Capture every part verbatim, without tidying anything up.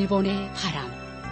일본의 바람.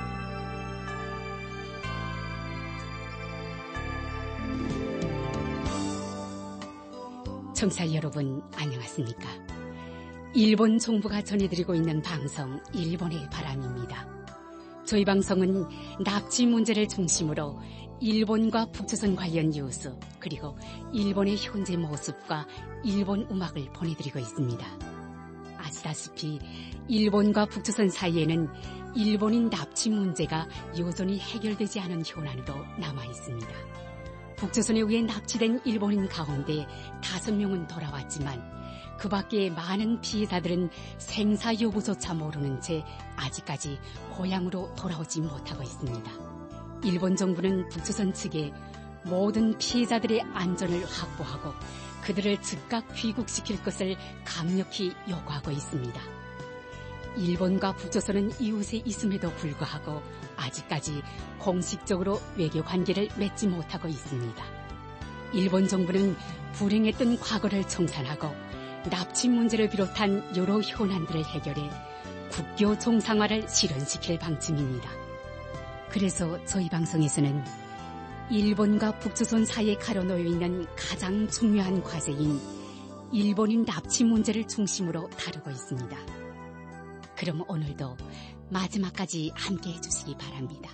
청취자 여러분, 안녕하십니까? 일본 정부가 전해드리고 있는 방송 일본의 바람입니다. 저희 방송은 납치 문제를 중심으로 일본과 북조선 관련 뉴스, 그리고 일본의 현재 모습과 일본 음악을 보내드리고 있습니다. 아시다시피 일본과 북조선 사이에는 일본인 납치 문제가 여전히 해결되지 않은 현안으로 남아 있습니다. 북조선에 의해 납치된 일본인 가운데 다섯 명은 돌아왔지만 그 밖에 많은 피해자들은 생사 여부조차 모르는 채 아직까지 고향으로 돌아오지 못하고 있습니다. 일본 정부는 북조선 측에 모든 피해자들의 안전을 확보하고 그들을 즉각 귀국시킬 것을 강력히 요구하고 있습니다. 일본과 북조선은 이웃에 있음에도 불구하고 아직까지 공식적으로 외교 관계를 맺지 못하고 있습니다. 일본 정부는 불행했던 과거를 청산하고 납치 문제를 비롯한 여러 현안들을 해결해 국교 정상화를 실현시킬 방침입니다. 그래서 저희 방송에서는 일본과 북조선 사이에 가려놓여 있는 가장 중요한 과제인 일본인 납치 문제를 중심으로 다루고 있습니다. 그럼 오늘도 마지막까지 함께해 주시기 바랍니다.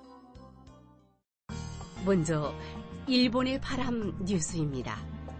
먼저 일본의 바람 뉴스입니다.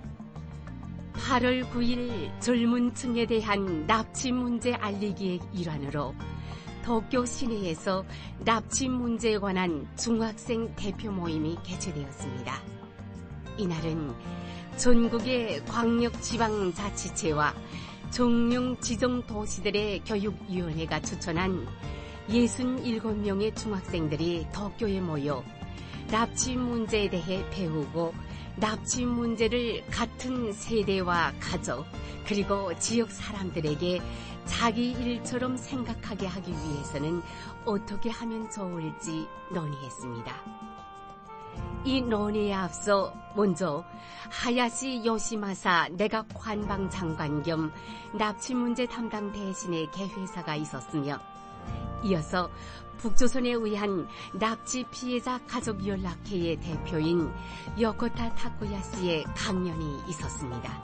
팔월 구일 젊은 층에 대한 납치 문제 알리기의 일환으로 도쿄 시내에서 납치 문제에 관한 중학생 대표 모임이 개최되었습니다. 이날은 전국의 광역지방자치체와 정령 지정 도시들의 교육위원회가 추천한 육십칠 명의 중학생들이 도쿄에 모여 납치 문제에 대해 배우고 납치 문제를 같은 세대와 가족 그리고 지역 사람들에게 자기 일처럼 생각하게 하기 위해서는 어떻게 하면 좋을지 논의했습니다. 이 논의에 앞서 먼저 하야시 요시마사 내각 관방장관 겸 납치 문제 담당 대신의 개회사가 있었으며 이어서 북조선에 의한 납치 피해자 가족연락회의 대표인 요코타 타쿠야 씨의 강연이 있었습니다.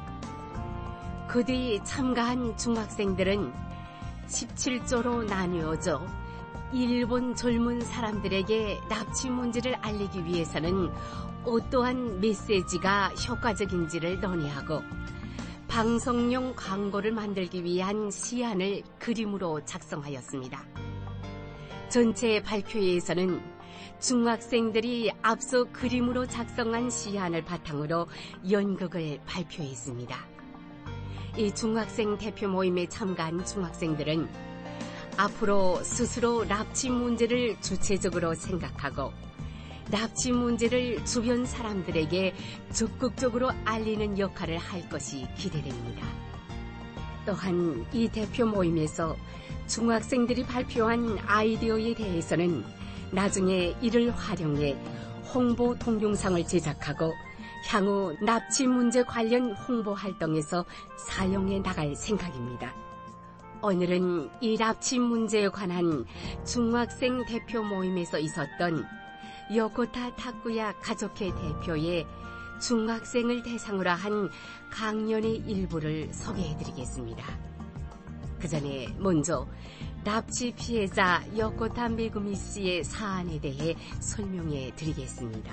그뒤 참가한 중학생들은 십칠 조로 나누어져 일본 젊은 사람들에게 납치 문제를 알리기 위해서는 어떠한 메시지가 효과적인지를 논의하고 방송용 광고를 만들기 위한 시안을 그림으로 작성하였습니다. 전체 발표회에서는 중학생들이 앞서 그림으로 작성한 시안을 바탕으로 연극을 발표했습니다. 이 중학생 대표 모임에 참가한 중학생들은 앞으로 스스로 납치 문제를 주체적으로 생각하고 납치 문제를 주변 사람들에게 적극적으로 알리는 역할을 할 것이 기대됩니다. 또한 이 대표 모임에서 중학생들이 발표한 아이디어에 대해서는 나중에 이를 활용해 홍보 동영상을 제작하고 향후 납치 문제 관련 홍보 활동에서 사용해 나갈 생각입니다. 오늘은 이 납치 문제에 관한 중학생 대표 모임에서 있었던 요코타 타쿠야 가족회 대표의 중학생을 대상으로 한 강연의 일부를 소개해드리겠습니다. 그 전에 먼저 납치 피해자 요코타 메구미 씨의 사안에 대해 설명해 드리겠습니다.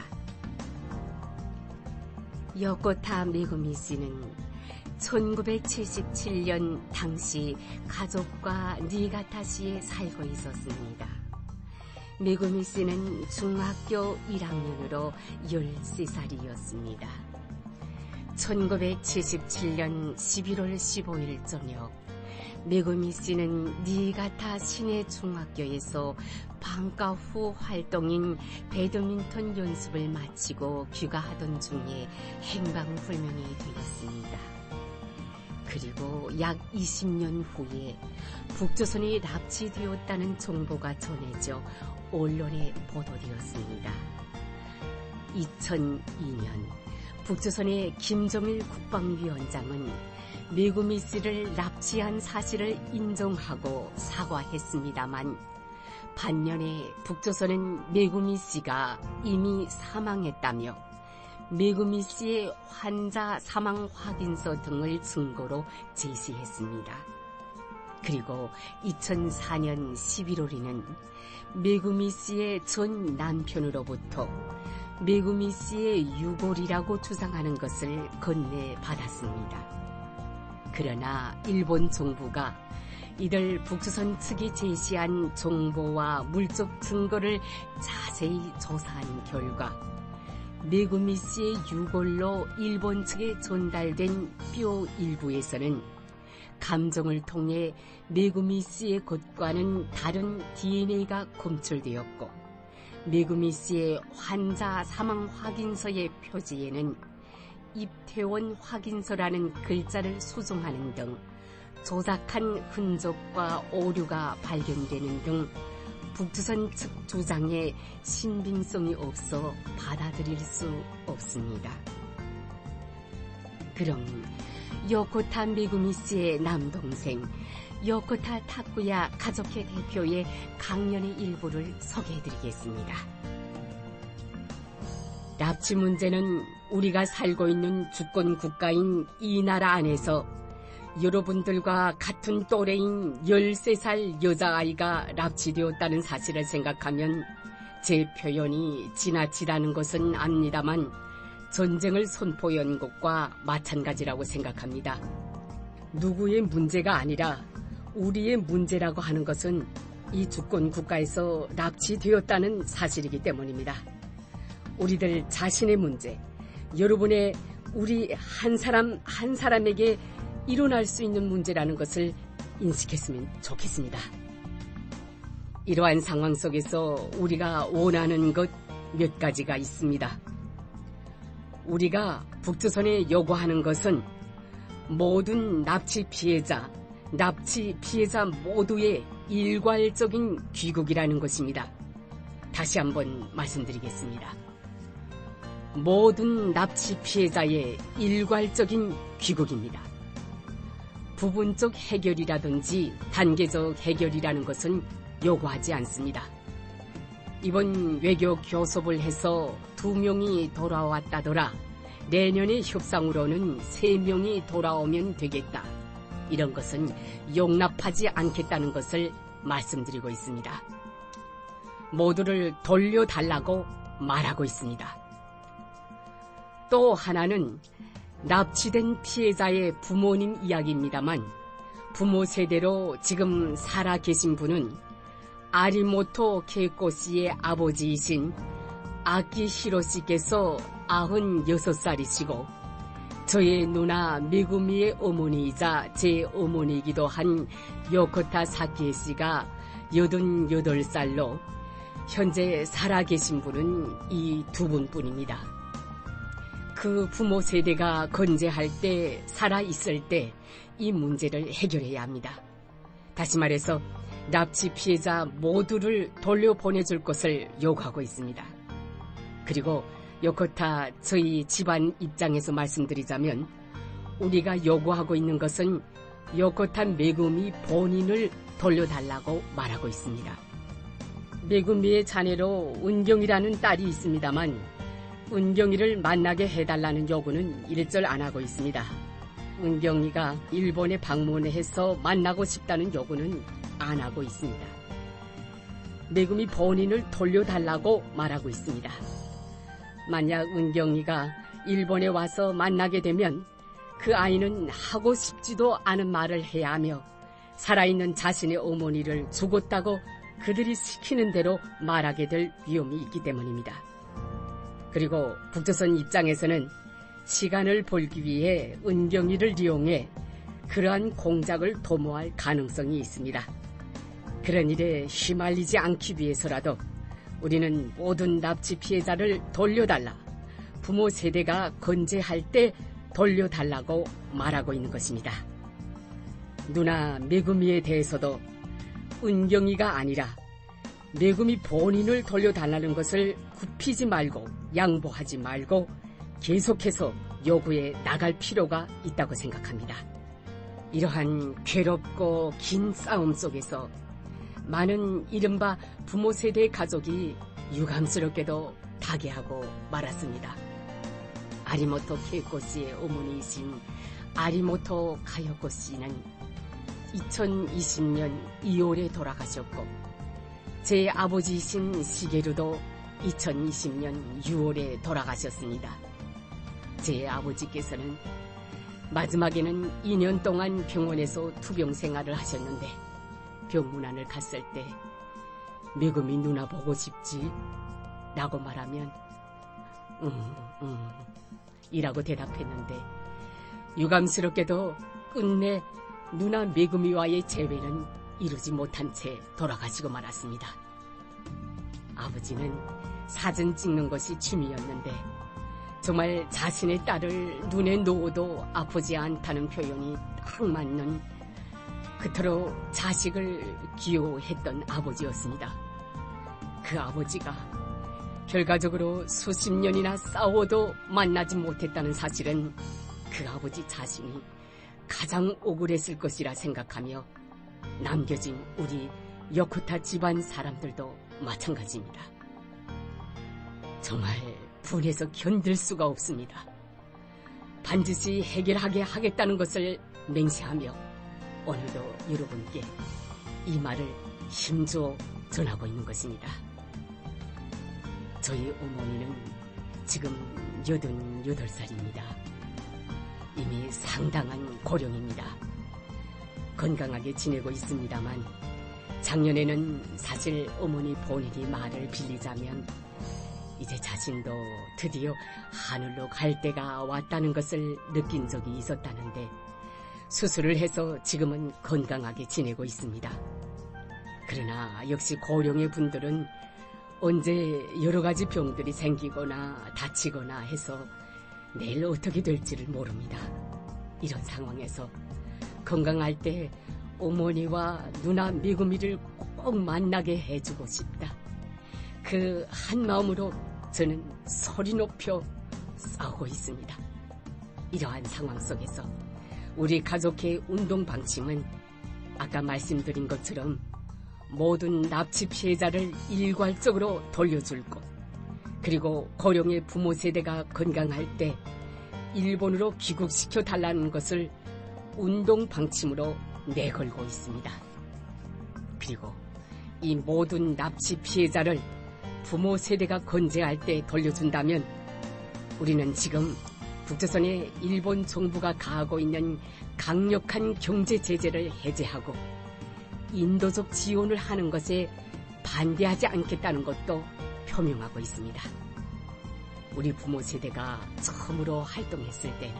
요코타 메구미 씨는 천구백칠십칠 년 당시 가족과 니가타시에 살고 있었습니다. 메구미 씨는 중학교 일 학년으로 열세 살이었습니다. 천구백칠십칠 년 십일월 십오일 저녁, 메구미 씨는 니가타 시내 중학교에서 방과 후 활동인 배드민턴 연습을 마치고 귀가하던 중에 행방불명이 되었습니다. 그리고 약 이십 년 후에 북조선이 납치되었다는 정보가 전해져 언론에 보도되었습니다. 이천이 년 북조선의 김정일 국방위원장은 메구미 씨를 납치한 사실을 인정하고 사과했습니다만 반면에 북조선은 메구미 씨가 이미 사망했다며 메구미 씨의 환자 사망 확인서 등을 증거로 제시했습니다. 그리고 이천사 년 십일월에는 메구미 씨의 전 남편으로부터 메구미 씨의 유골이라고 주장하는 것을 건네받았습니다. 그러나 일본 정부가 이들 북조선 측이 제시한 정보와 물적 증거를 자세히 조사한 결과 메구미 씨의 유골로 일본 측에 전달된 뼈 일부에서는 감정을 통해 메구미 씨의 것과는 다른 디엔에이가 검출되었고 메구미 씨의 환자 사망 확인서의 표지에는 입퇴원 확인서라는 글자를 수정하는 등 조작한 흔적과 오류가 발견되는 등 북조선 측 주장에 신빙성이 없어 받아들일 수 없습니다. 그럼 요코타 메구미 씨의 남동생 요코타 타쿠야 가족회 대표의 강연의 일부를 소개해드리겠습니다. 납치 문제는 우리가 살고 있는 주권 국가인 이 나라 안에서 여러분들과 같은 또래인 열세 살 여자아이가 납치되었다는 사실을 생각하면 제 표현이 지나치다는 것은 압니다만 전쟁을 선포한 것과 마찬가지라고 생각합니다. 누구의 문제가 아니라 우리의 문제라고 하는 것은 이 주권 국가에서 납치되었다는 사실이기 때문입니다. 우리들 자신의 문제, 여러분의 우리 한 사람 한 사람에게 일어날 수 있는 문제라는 것을 인식했으면 좋겠습니다. 이러한 상황 속에서 우리가 원하는 것 몇 가지가 있습니다. 우리가 북조선에 요구하는 것은 모든 납치 피해자, 납치 피해자 모두의 일괄적인 귀국이라는 것입니다. 다시 한번 말씀드리겠습니다. 모든 납치 피해자의 일괄적인 귀국입니다. 부분적 해결이라든지 단계적 해결이라는 것은 요구하지 않습니다. 이번 외교 교섭을 해서 두 명이 돌아왔다더라. 내년의 협상으로는 세 명이 돌아오면 되겠다. 이런 것은 용납하지 않겠다는 것을 말씀드리고 있습니다. 모두를 돌려달라고 말하고 있습니다. 또 하나는 납치된 피해자의 부모님 이야기입니다만 부모 세대로 지금 살아 계신 분은 아리모토 케이코 씨의 아버지이신 아키히로 씨께서 아흔여섯 살이시고 저의 누나 메구미의 어머니이자 제 어머니이기도 한 요코타 사키에 씨가 여든여덟 살로 현재 살아계신 분은 이 두 분뿐입니다. 그 부모 세대가 건재할 때, 살아있을 때 이 문제를 해결해야 합니다. 다시 말해서 납치 피해자 모두를 돌려보내줄 것을 요구하고 있습니다. 그리고 요코타 저희 집안 입장에서 말씀드리자면 우리가 요구하고 있는 것은 요코타 메구미 본인을 돌려달라고 말하고 있습니다. 메구미의 자네로 은경이라는 딸이 있습니다만 은경이를 만나게 해달라는 요구는 일절 안 하고 있습니다. 은경이가 일본에 방문해서 만나고 싶다는 요구는 안 하고 있습니다. 메구미 본인을 돌려달라고 말하고 있습니다. 만약 은경이가 일본에 와서 만나게 되면 그 아이는 하고 싶지도 않은 말을 해야 하며 살아있는 자신의 어머니를 죽었다고 그들이 시키는 대로 말하게 될 위험이 있기 때문입니다. 그리고 북조선 입장에서는 시간을 벌기 위해 은경이를 이용해 그러한 공작을 도모할 가능성이 있습니다. 그런 일에 휘말리지 않기 위해서라도 우리는 모든 납치 피해자를 돌려달라, 부모 세대가 건재할 때 돌려달라고 말하고 있는 것입니다. 누나 메구미에 대해서도 은경이가 아니라 메구미 본인을 돌려달라는 것을 굽히지 말고 양보하지 말고 계속해서 요구해 나갈 필요가 있다고 생각합니다. 이러한 괴롭고 긴 싸움 속에서 많은 이른바 부모 세대의 가족이 유감스럽게도 타계하고 말았습니다. 아리모토 케이코 씨의 어머니이신 아리모토 가요코 씨는 이천이십 년 이월에 돌아가셨고, 제 아버지이신 시게루도 이천이십 년 유월에 돌아가셨습니다. 제 아버지께서는 마지막에는 이 년 동안 병원에서 투병 생활을 하셨는데, 병문안을 갔을 때 매금이 누나 보고 싶지? 라고 말하면 음, 음 이라고 대답했는데, 유감스럽게도 끝내 누나 매금이와의 재회는 이루지 못한 채 돌아가시고 말았습니다. 아버지는 사진 찍는 것이 취미였는데 정말 자신의 딸을 눈에 놓아도 아프지 않다는 표현이 딱 맞는 그토록 자식을 귀여워했던 아버지였습니다. 그 아버지가 결과적으로 수십 년이나 싸워도 만나지 못했다는 사실은 그 아버지 자신이 가장 억울했을 것이라 생각하며 남겨진 우리 여쿠타 집안 사람들도 마찬가지입니다. 정말 분해서 견딜 수가 없습니다. 반드시 해결하게 하겠다는 것을 맹세하며 오늘도 여러분께 이 말을 힘줘 전하고 있는 것입니다. 저희 어머니는 지금 여든여덟 살입니다. 이미 상당한 고령입니다. 건강하게 지내고 있습니다만 작년에는 사실 어머니 본인이 말을 빌리자면 이제 자신도 드디어 하늘로 갈 때가 왔다는 것을 느낀 적이 있었다는데, 수술을 해서 지금은 건강하게 지내고 있습니다. 그러나 역시 고령의 분들은 언제 여러 가지 병들이 생기거나 다치거나 해서 내일 어떻게 될지를 모릅니다. 이런 상황에서 건강할 때 어머니와 누나 미구미를 꼭 만나게 해주고 싶다. 그 한 마음으로 저는 소리 높여 싸우고 있습니다. 이러한 상황 속에서 우리 가족의 운동 방침은 아까 말씀드린 것처럼 모든 납치 피해자를 일괄적으로 돌려줄 것, 그리고 고령의 부모 세대가 건강할 때 일본으로 귀국시켜 달라는 것을 운동 방침으로 내걸고 있습니다. 그리고 이 모든 납치 피해자를 부모 세대가 건재할 때 돌려준다면 우리는 지금 북조선의 일본 정부가 가하고 있는 강력한 경제 제재를 해제하고 인도적 지원을 하는 것에 반대하지 않겠다는 것도 표명하고 있습니다. 우리 부모 세대가 처음으로 활동했을 때는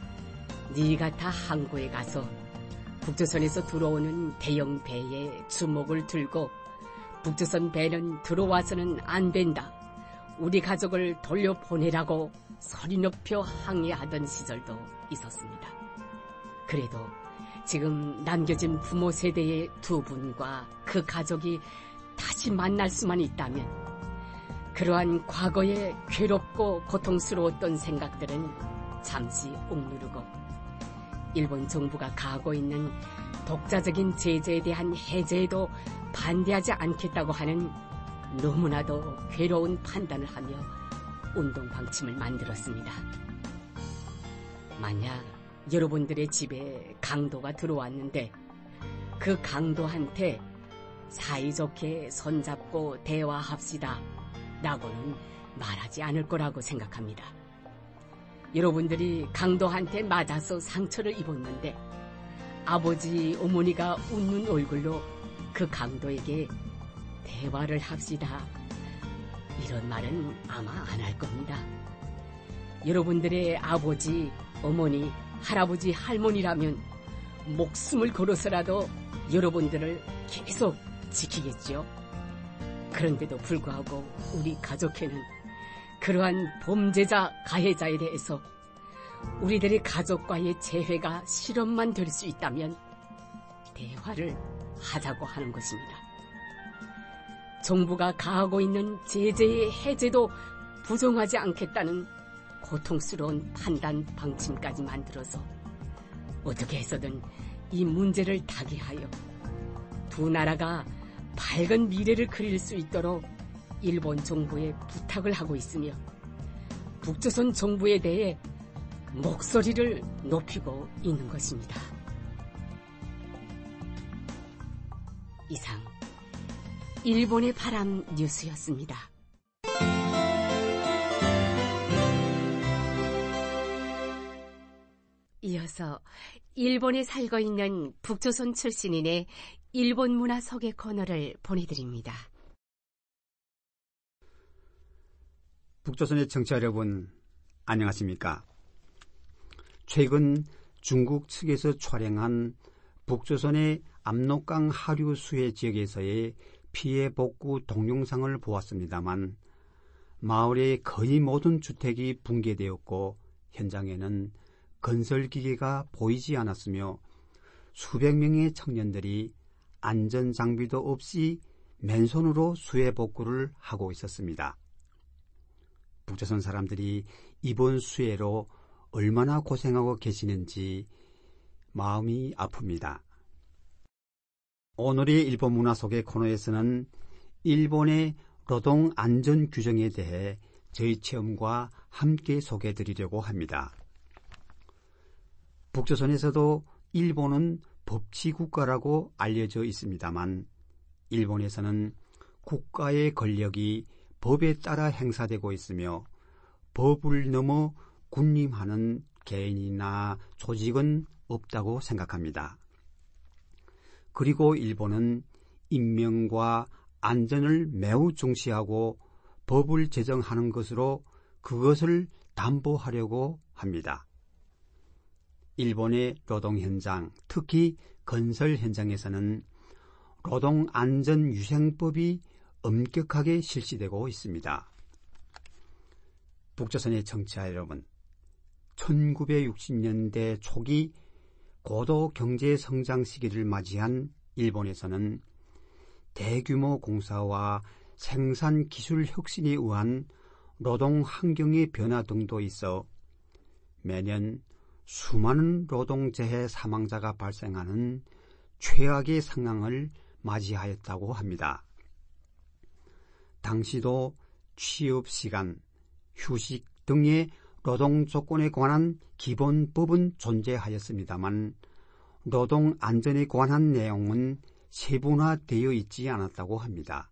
니가타 항구에 가서 북조선에서 들어오는 대형 배에 주먹을 들고 북조선 배는 들어와서는 안 된다, 우리 가족을 돌려보내라고 소리 높여 항의하던 시절도 있었습니다. 그래도 지금 남겨진 부모 세대의 두 분과 그 가족이 다시 만날 수만 있다면 그러한 과거의 괴롭고 고통스러웠던 생각들은 잠시 억누르고 일본 정부가 가하고 있는 독자적인 제재에 대한 해제에도 반대하지 않겠다고 하는 너무나도 괴로운 판단을 하며 운동 방침을 만들었습니다. 만약 여러분들의 집에 강도가 들어왔는데 그 강도한테 사이좋게 손잡고 대화합시다 라고는 말하지 않을 거라고 생각합니다. 여러분들이 강도한테 맞아서 상처를 입었는데 아버지, 어머니가 웃는 얼굴로 그 강도에게 대화를 합시다, 이런 말은 아마 안 할 겁니다. 여러분들의 아버지, 어머니, 할아버지, 할머니라면 목숨을 걸어서라도 여러분들을 계속 지키겠죠. 그런데도 불구하고 우리 가족회는 그러한 범죄자, 가해자에 대해서 우리들의 가족과의 재회가 실험만 될 수 있다면 대화를 하자고 하는 것입니다. 정부가 가하고 있는 제재의 해제도 부정하지 않겠다는 고통스러운 판단 방침까지 만들어서 어떻게 해서든 이 문제를 타개하여 두 나라가 밝은 미래를 그릴 수 있도록 일본 정부에 부탁을 하고 있으며 북조선 정부에 대해 목소리를 높이고 있는 것입니다. 이상 일본의 바람 뉴스였습니다. 이어서 일본에 살고 있는 북조선 출신인의 일본 문화 소개 코너를 보내드립니다. 북조선의 청취자 여러분, 안녕하십니까? 최근 중국 측에서 촬영한 북조선의 압록강 하류 수해 지역에서의 피해 복구 동영상을 보았습니다만 마을의 거의 모든 주택이 붕괴되었고 현장에는 건설기계가 보이지 않았으며 수백 명의 청년들이 안전장비도 없이 맨손으로 수해 복구를 하고 있었습니다. 북조선 사람들이 이번 수해로 얼마나 고생하고 계시는지 마음이 아픕니다. 오늘의 일본 문화 소개 코너에서는 일본의 노동 안전 규정에 대해 저희 체험과 함께 소개해드리려고 합니다. 북조선에서도 일본은 법치국가라고 알려져 있습니다만 일본에서는 국가의 권력이 법에 따라 행사되고 있으며 법을 넘어 군림하는 개인이나 조직은 없다고 생각합니다. 그리고 일본은 인명과 안전을 매우 중시하고 법을 제정하는 것으로 그것을 담보하려고 합니다. 일본의 노동 현장, 특히 건설 현장에서는 노동안전위생법이 엄격하게 실시되고 있습니다. 북조선의 청취자 여러분, 천구백육십 년대 초기 고도 경제 성장 시기를 맞이한 일본에서는 대규모 공사와 생산 기술 혁신에 의한 노동 환경의 변화 등도 있어 매년 수많은 노동재해 사망자가 발생하는 최악의 상황을 맞이하였다고 합니다. 당시도 취업시간, 휴식 등의 노동 조건에 관한 기본법은 존재하였습니다만 노동 안전에 관한 내용은 세분화되어 있지 않았다고 합니다.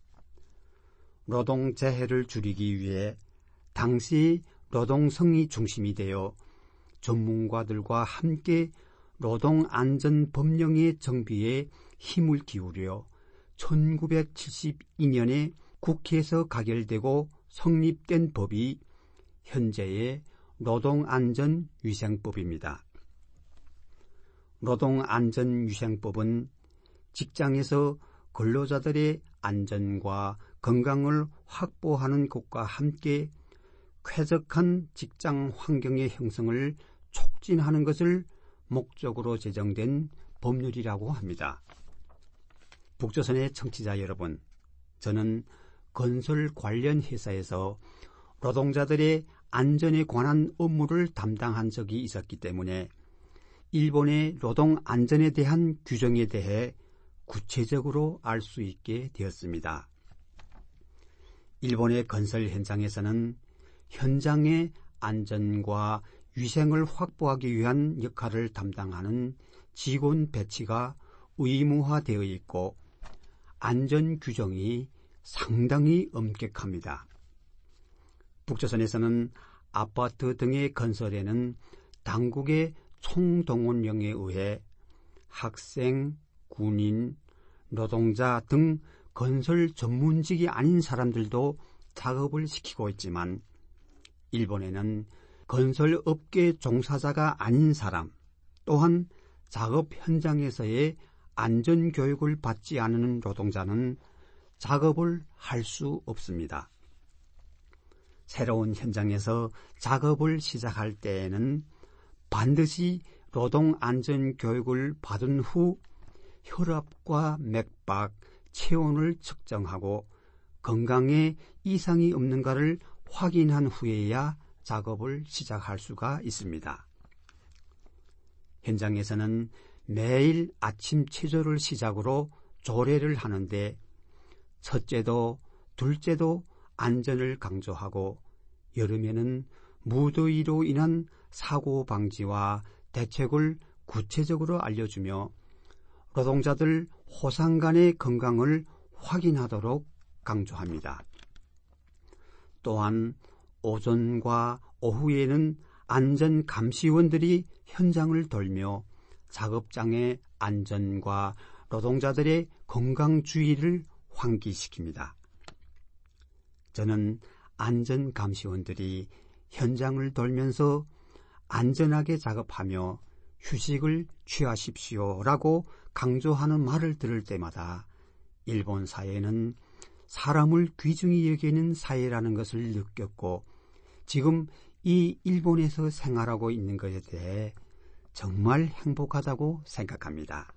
노동 재해를 줄이기 위해 당시 노동성이 중심이 되어 전문가들과 함께 노동안전법령의 정비에 힘을 기울여 천구백칠십이 년에 국회에서 가결되고 성립된 법이 현재의 노동안전위생법입니다. 노동안전위생법은 직장에서 근로자들의 안전과 건강을 확보하는 것과 함께 쾌적한 직장 환경의 형성을 촉진하는 것을 목적으로 제정된 법률이라고 합니다. 북조선의 청취자 여러분, 저는 건설 관련 회사에서 노동자들의 안전에 관한 업무를 담당한 적이 있었기 때문에 일본의 노동 안전에 대한 규정에 대해 구체적으로 알 수 있게 되었습니다. 일본의 건설 현장에서는 현장의 안전과 위생을 확보하기 위한 역할을 담당하는 직원 배치가 의무화되어 있고 안전 규정이 상당히 엄격합니다. 북조선에서는 아파트 등의 건설에는 당국의 총동원령에 의해 학생, 군인, 노동자 등 건설 전문직이 아닌 사람들도 작업을 시키고 있지만 일본에는 건설업계 종사자가 아닌 사람 또한 작업 현장에서의 안전교육을 받지 않은 노동자는 작업을 할 수 없습니다. 새로운 현장에서 작업을 시작할 때에는 반드시 노동안전교육을 받은 후 혈압과 맥박, 체온을 측정하고 건강에 이상이 없는가를 확인한 후에야 작업을 시작할 수가 있습니다. 현장에서는 매일 아침 체조를 시작으로 조례를 하는데 첫째도 둘째도 안전을 강조하고 여름에는 무더위로 인한 사고 방지와 대책을 구체적으로 알려주며 노동자들 호상간의 건강을 확인하도록 강조합니다. 또한 오전과 오후에는 안전감시원들이 현장을 돌며 작업장의 안전과 노동자들의 건강주의를 환기시킵니다. 저는 안전감시원들이 현장을 돌면서 안전하게 작업하며 휴식을 취하십시오라고 강조하는 말을 들을 때마다 일본 사회는 사람을 귀중히 여기는 사회라는 것을 느꼈고 지금 이 일본에서 생활하고 있는 것에 대해 정말 행복하다고 생각합니다.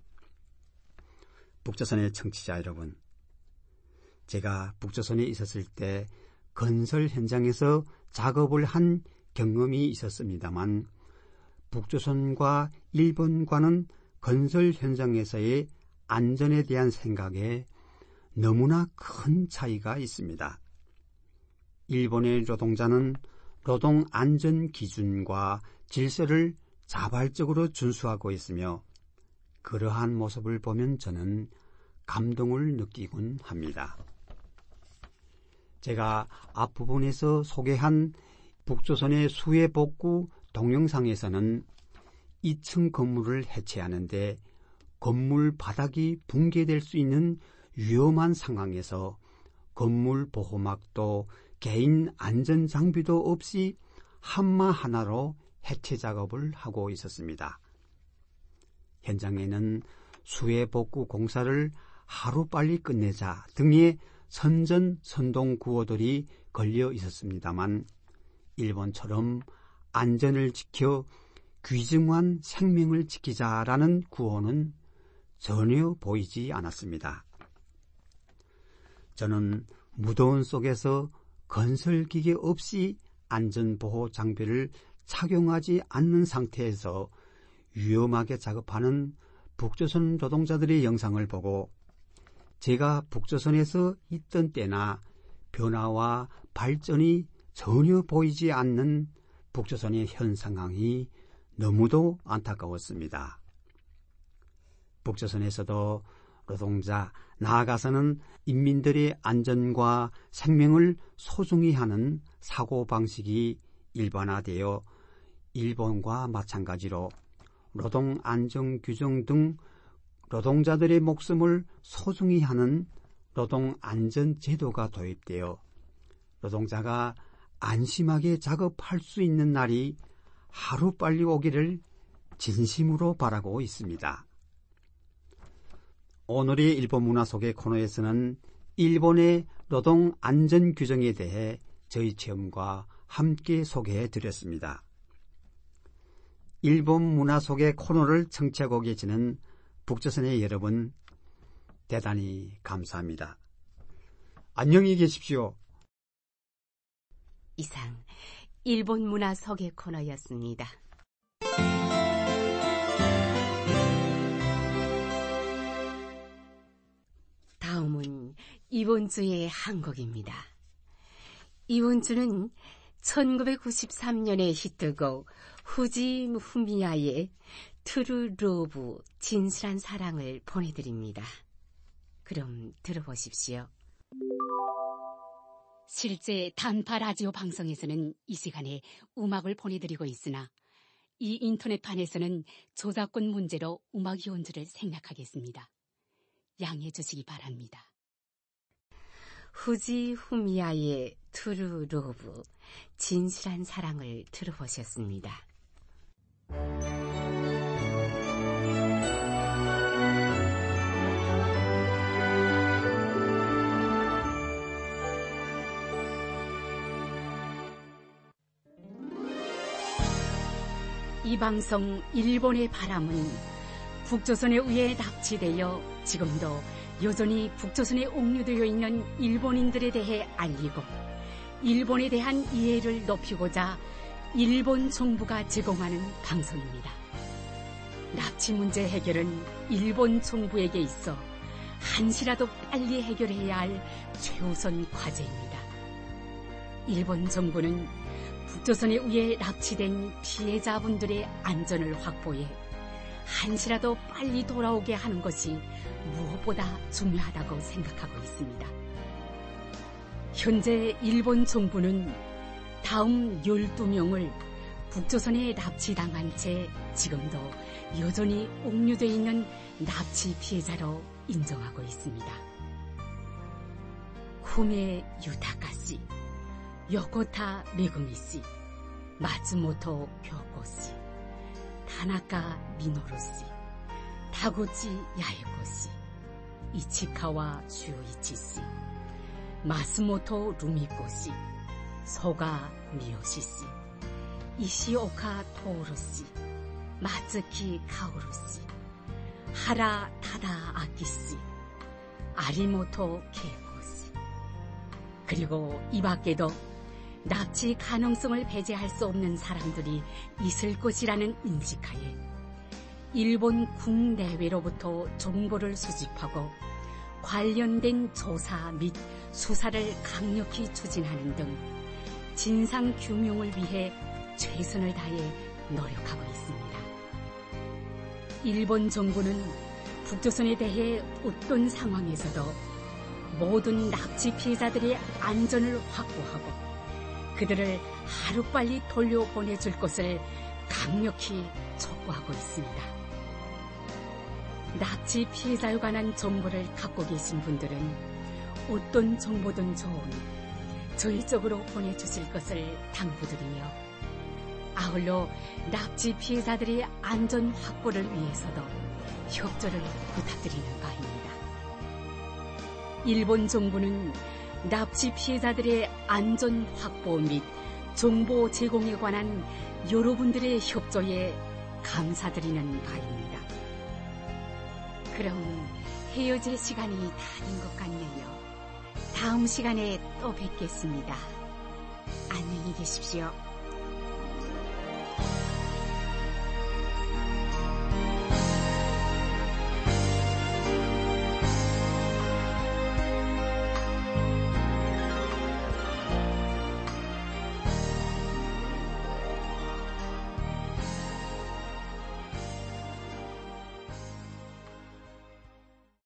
북조선의 청취자 여러분, 제가 북조선에 있었을 때 건설 현장에서 작업을 한 경험이 있었습니다만 북조선과 일본과는 건설 현장에서의 안전에 대한 생각에 너무나 큰 차이가 있습니다. 일본의 노동자는 노동 안전 기준과 질서를 자발적으로 준수하고 있으며 그러한 모습을 보면 저는 감동을 느끼곤 합니다. 제가 앞부분에서 소개한 북조선의 수해복구 동영상에서는 이 층 건물을 해체하는데 건물 바닥이 붕괴될 수 있는 위험한 상황에서 건물 보호막도 개인 안전장비도 없이 한마 하나로 해체 작업을 하고 있었습니다. 현장에는 수해복구 공사를 하루빨리 끝내자 등의 선전선동 구호들이 걸려 있었습니다만 일본처럼 안전을 지켜 귀중한 생명을 지키자라는 구호는 전혀 보이지 않았습니다. 저는 무더운 속에서 건설기계 없이 안전보호 장비를 착용하지 않는 상태에서 위험하게 작업하는 북조선 노동자들의 영상을 보고 제가 북조선에서 있던 때나 변화와 발전이 전혀 보이지 않는 북조선의 현 상황이 너무도 안타까웠습니다. 북조선에서도 노동자, 나아가서는 인민들의 안전과 생명을 소중히 하는 사고방식이 일반화되어 일본과 마찬가지로 노동안전규정 등 노동자들의 목숨을 소중히 하는 노동안전제도가 도입되어 노동자가 안심하게 작업할 수 있는 날이 하루빨리 오기를 진심으로 바라고 있습니다. 오늘의 일본 문화 속의 코너에서는 일본의 노동 안전 규정에 대해 저희 체험과 함께 소개해 드렸습니다. 일본 문화 속의 코너를 청취하고 계시는 북조선의 여러분, 대단히 감사합니다. 안녕히 계십시오. 이상 일본 문화 소개 코너였습니다. 다음은 이번 주의 한 곡입니다. 이번 주는 천구백구십삼 년에 히트곡 후지 후미야의 트루 러브 진실한 사랑을 보내드립니다. 그럼 들어보십시오. 실제 단파 라디오 방송에서는 이 시간에 음악을 보내드리고 있으나 이 인터넷판에서는 저작권 문제로 음악 연주를 생략하겠습니다. 양해해 주시기 바랍니다. 후지 후미야의 트루 러브 진실한 사랑을 들어보셨습니다. 이 방송 일본의 바람은 북조선에 의해 납치되어 지금도 여전히 북조선에 옥류되어 있는 일본인들에 대해 알리고 일본에 대한 이해를 높이고자 일본 정부가 제공하는 방송입니다. 납치 문제 해결은 일본 정부에게 있어 한시라도 빨리 해결해야 할 최우선 과제입니다. 일본 정부는 북조선에 의해 납치된 피해자분들의 안전을 확보해 한시라도 빨리 돌아오게 하는 것이 무엇보다 중요하다고 생각하고 있습니다. 현재 일본 정부는 다음 열두 명을 북조선에 납치당한 채 지금도 여전히 옥류되어 있는 납치 피해자로 인정하고 있습니다. 후메 유타카 씨, 요코타 메구미 씨, 마츠모토 교코 씨, 타나카 미노루 씨, 타구치 야에코 씨, 이치카와 슈이치 씨, 마스모토 루미코 씨, 소가 미요시 씨, 이시오카 토오루 씨, 마츠키 카오루 씨, 하라 타다 아키 씨, 아리모토 케이코 씨, 그리고 이 밖에도 납치 가능성을 배제할 수 없는 사람들이 있을 것이라는 인식하에 일본 국내외로부터 정보를 수집하고 관련된 조사 및 수사를 강력히 추진하는 등 진상 규명을 위해 최선을 다해 노력하고 있습니다. 일본 정부는 북조선에 대해 어떤 상황에서도 모든 납치 피해자들의 안전을 확보하고 그들을 하루빨리 돌려보내줄 것을 강력히 촉구하고 있습니다. 납치 피해자에 관한 정보를 갖고 계신 분들은 어떤 정보든 좋으니 저희 쪽으로 보내주실 것을 당부드리며 아울러 납치 피해자들의 안전 확보를 위해서도 협조를 부탁드리는 바입니다. 일본 정부는 납치 피해자들의 안전 확보 및 정보 제공에 관한 여러분들의 협조에 감사드리는 바입니다. 그럼 헤어질 시간이 다 된 것 같네요. 다음 시간에 또 뵙겠습니다. 안녕히 계십시오.